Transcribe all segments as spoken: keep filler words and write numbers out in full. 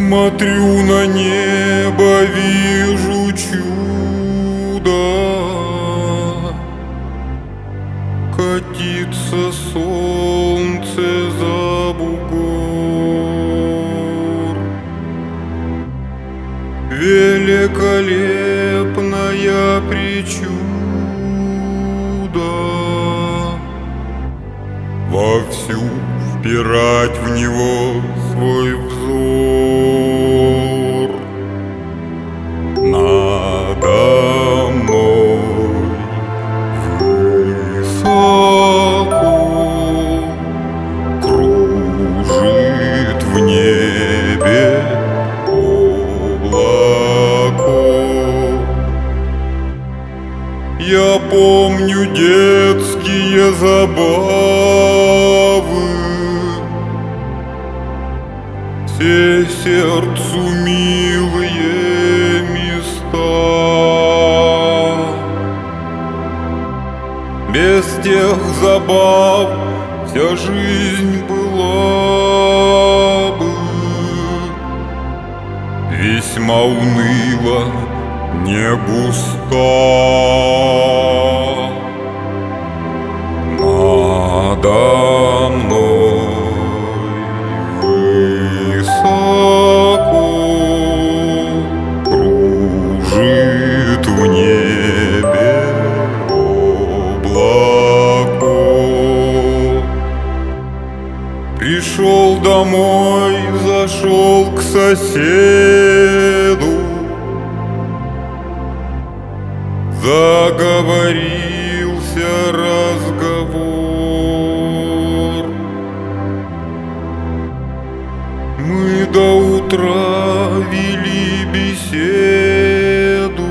Смотрю на небо, вижу чудо. Катится солнце за бугор. Великолепная причуда. Вовсю впирать в него свой взор. Надо мной высоко кружит в небе облако. Я помню детские забавы, все сердцу милые места. Без тех забав вся жизнь была бы весьма уныла, не густа. Надо мной высоко кружит в небе облако. Пришел домой, зашел к соседу, заговорился разговор. Мы до утра вели беседу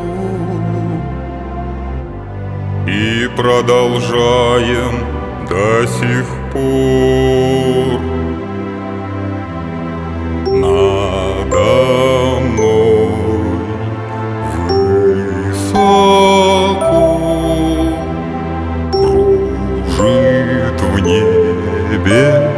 и продолжаем до сих пор. Надо мной высоко кружит в небе